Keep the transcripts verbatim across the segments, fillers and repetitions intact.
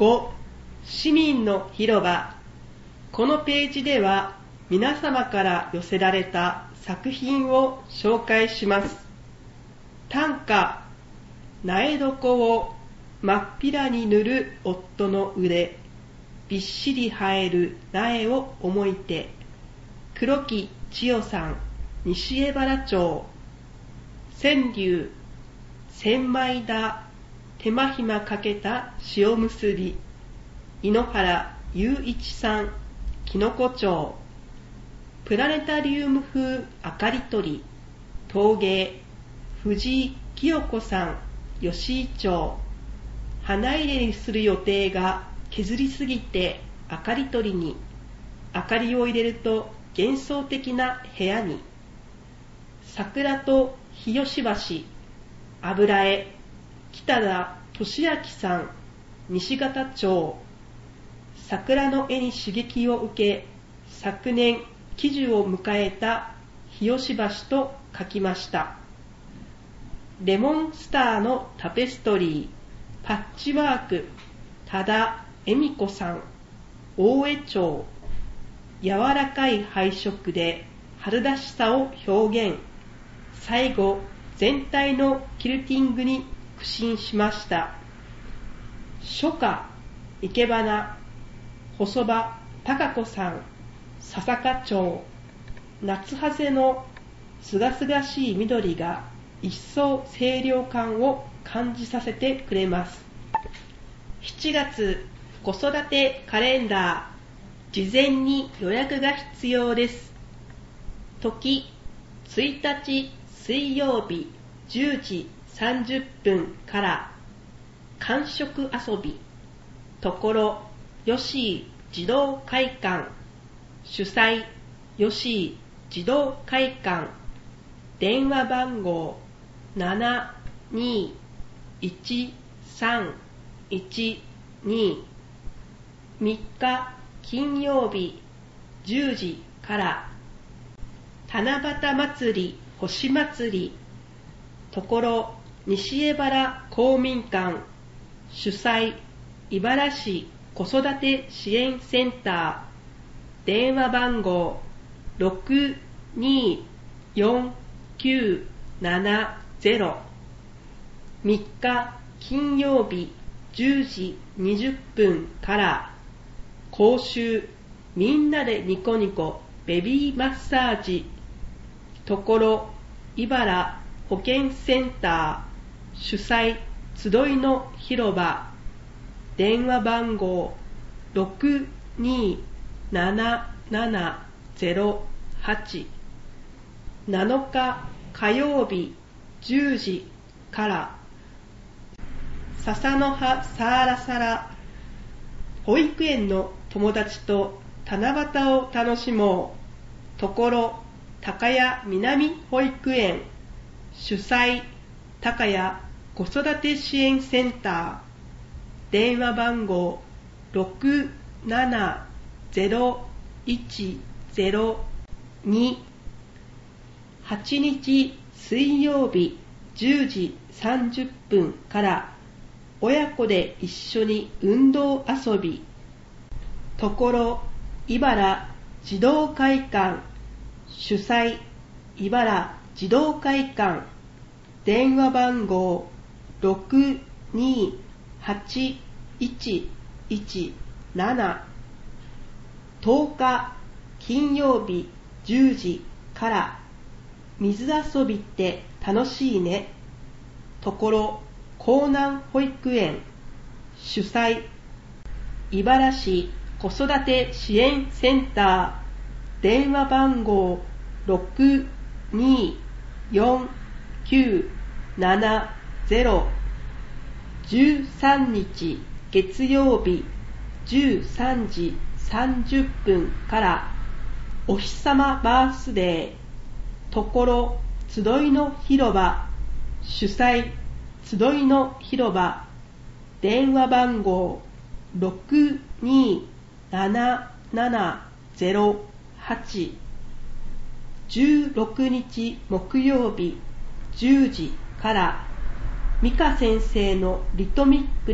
ご. 市民の広場。このページでは皆様から寄せられた作品を紹介します。短歌、苗床を真っ平に塗る夫の腕、びっしり生える苗を思いて。黒木千代さん、西江原町。川柳、千枚田、手間暇かけた塩むすび、井ノ原雄一さん、きのこ町。プラネタリウム風明かり取り、陶芸、藤井清子さん、吉井町。花入れにする予定が削りすぎて明かり取りに、明かりを入れると幻想的な部屋に。桜と日吉橋、油絵、北田俊明さん、西方町。桜の絵に刺激を受け、昨年喜寿を迎えた日吉橋と書きました。レモンスターのタペストリー、パッチワーク、多田恵美子さん、大江町。柔らかい配色で春らしさを表現。最後、全体のキルティングに苦心しました。初夏、生け花、細場貴子さん、笹香町。夏ハゼのすがすがしい緑が一層清涼感を感じさせてくれます。しちがつ、子育てカレンダー。事前に予約が必要です。時、ついたち水曜日じゅうじさんじゅっぷんから感触遊び。ところ、吉井児童会館。主催、吉井児童会館。電話番号ななにいちさんいちに。みっか金曜日じゅうじから七夕祭り星祭り。ところ、西江原公民館。主催、茨市子育て支援センター。電話番号ろくによんきゅうななゼロ。みっか金曜日じゅうじにじゅっぷんから講習、みんなでニコニコベビーマッサージ。ところ、茨保健センター。主催、集いの広場。電話番号ろくにななななゼロはち。なのか火曜日じゅうじから笹の葉サーラサラ。保育園の友達と七夕を楽しもう。ところ、高谷南保育園。主催、高谷子育て支援センター。電話番号ろくななゼロいちゼロに。はちにち水曜日じゅうじさんじゅっぷんから親子で一緒に運動遊び。ところ、茨児童会館。主催、茨児童会館。電話番号ろくにはちいちいちなな。とおか金曜日じゅうじから水遊びって楽しいね。ところ、江南保育園。主催、茨市子育て支援センター。電話番号ろくによんきゅうななゼロ。じゅうさんにち月曜日じゅうさんじさんじゅっぷんからお日様バースデー。ところ、集いの広場。主催、集いの広場。電話番号ろくにななななゼロはち。じゅうろくにち木曜日じゅうじから美香先生のリトミックで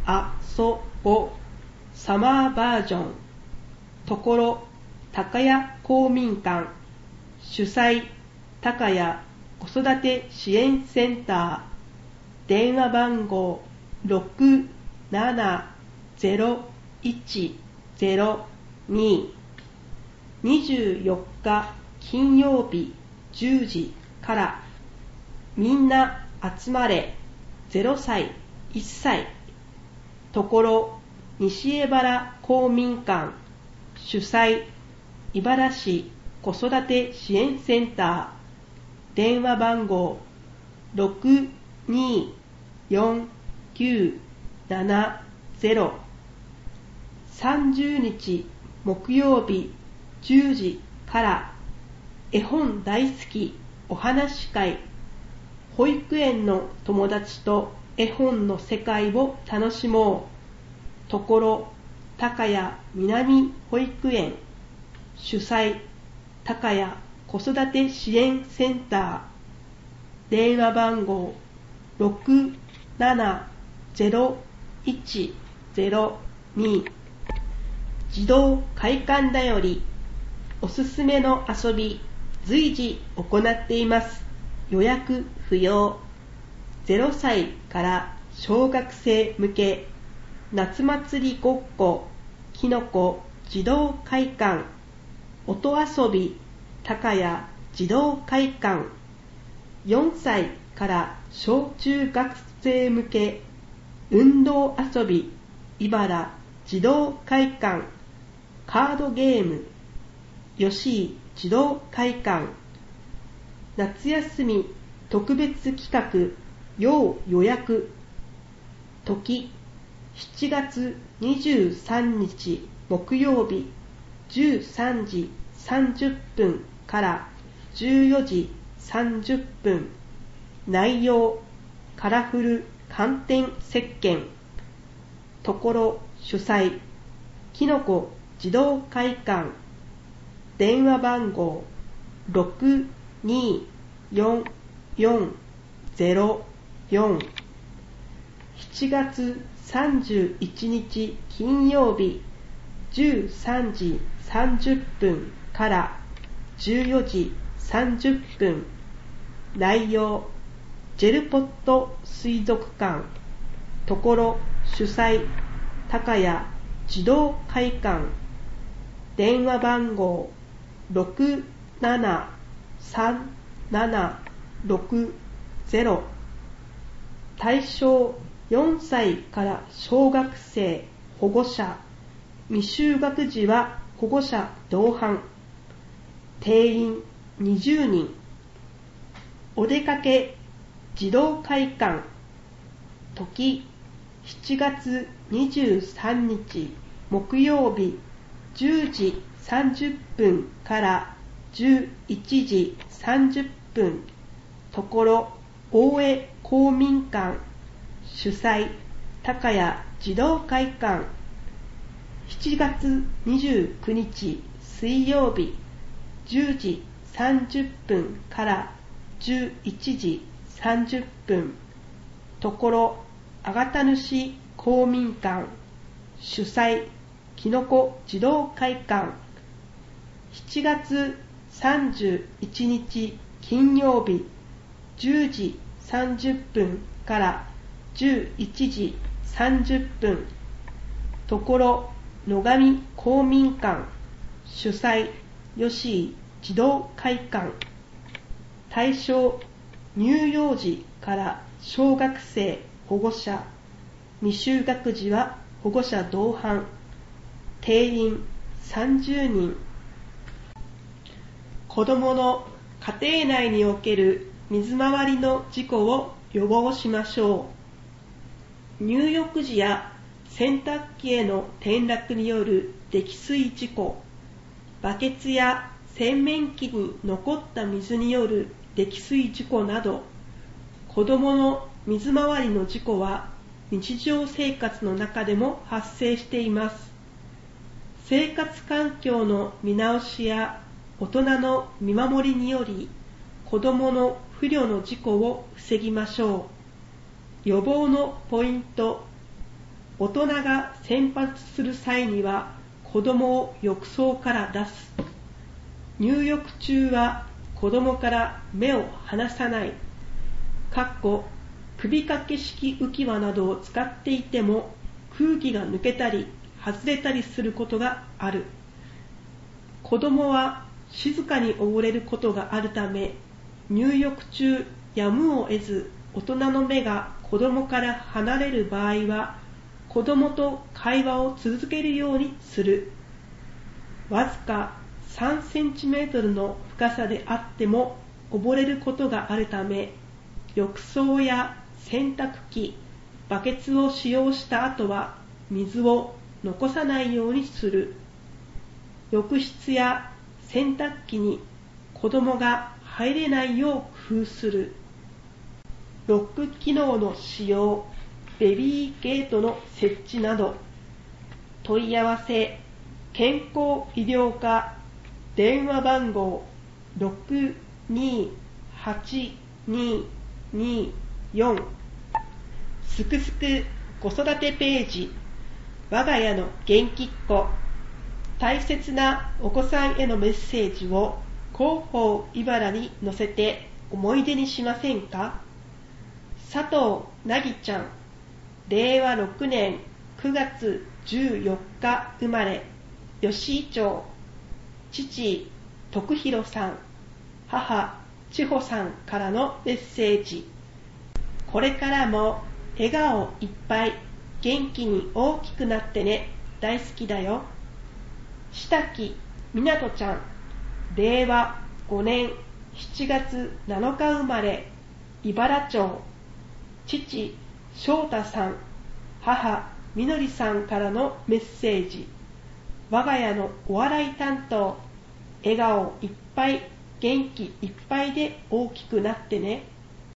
あそぼサマーバージョンところ高谷公民館主催高谷子育て支援センター電話番号 ろくななゼロいちゼロに にじゅうよっか金曜日じゅうじからみんな集まれゼロさいいっさいところ西江原公民館主催茨市子育て支援センター電話番号 ろくによんきゅうななゼロ さんじゅうにち木曜日じゅうじから絵本大好きお話し会保育園の友達と絵本の世界を楽しもうところ高谷南保育園主催高谷子育て支援センター電話番号 ろくななゼロいちゼロに 児童会館だよりおすすめの遊び随時行っています。予約不要。ゼロさいから小学生向け夏祭りごっこきのこ児童会館音遊び高谷児童会館よんさいから小中学生向け運動遊び茨児童会館カードゲーム吉井児童会館夏休み特別企画要予約時しちがつにじゅうさんにち木曜日じゅうさんじさんじゅっぷんからじゅうよじさんじゅっぷん内容カラフル寒天石鹸ところ主催きのこ児童会館電話番号 ろくによんよんゼロよん しちがつさんじゅういちにち金曜日じゅうさんじさんじゅっぷんからじゅうよじさんじゅっぷん内容ジェルポット水族館ところ主催高谷児童会館電話番号 ろくななさんななろくゼロ 対象よんさいから小学生保護者未就学児は保護者同伴定員にじゅうにんお出かけ児童会館時しちがつにじゅうさんにち木曜日じゅうじさんじゅっぷんからじゅういちじさんじゅっぷんところ大江公民館主催高谷児童会館しちがつにじゅうくにち水曜日じゅうじさんじゅっぷんからじゅういちじさんじゅっぷんところあがた主公民館主催きのこ児童会館しちがつさんじゅういちにち金曜日じゅうじさんじゅっぷんからじゅういちじさんじゅっぷんところ野上公民館主催吉井児童会館対象乳幼児から小学生保護者未就学児は保護者同伴定員さんじゅうにん子どもの家庭内における水回りの事故を予防しましょう。入浴時や洗濯機への転落による溺水事故、バケツや洗面器に残った水による溺水事故など、子どもの水回りの事故は日常生活の中でも発生しています。生活環境の見直しや大人の見守りにより、子どもの不慮の事故を防ぎましょう。予防のポイント。 大人が洗髪する際には子供を浴槽から出す。入浴中は子供から目を離さない。かっこ首掛け式浮き輪などを使っていても空気が抜けたり外れたりすることがある。子供は静かに溺れることがあるため、入浴中やむを得ず大人の目が子供から離れる場合は、子供と会話を続けるようにする。わずかさんセンチメートルの深さであっても溺れることがあるため、浴槽や洗濯機、バケツを使用した後は水を残さないようにする。浴室や洗濯機に子供が入れないよう工夫する。ロック機能の使用、ベビーゲートの設置など。問い合わせ、健康医療課、電話番号 ろくにーはちにーにーよん。すくすく子育てページ、我が家の元気っ子。大切なお子さんへのメッセージを広報茨に載せて思い出にしませんか。佐藤なぎちゃん、れいわろくねんくがつじゅうよっか生まれ、吉井町。父、徳弘さん、母、千穂さんからのメッセージ。これからも笑顔いっぱい、元気に大きくなってね。大好きだよ。下木みなとちゃん、れいわごねんしちがつなのか生まれ、茨町。父、翔太さん、母、みのりさんからのメッセージ。我が家のお笑い担当、笑顔いっぱい、元気いっぱいで大きくなってね。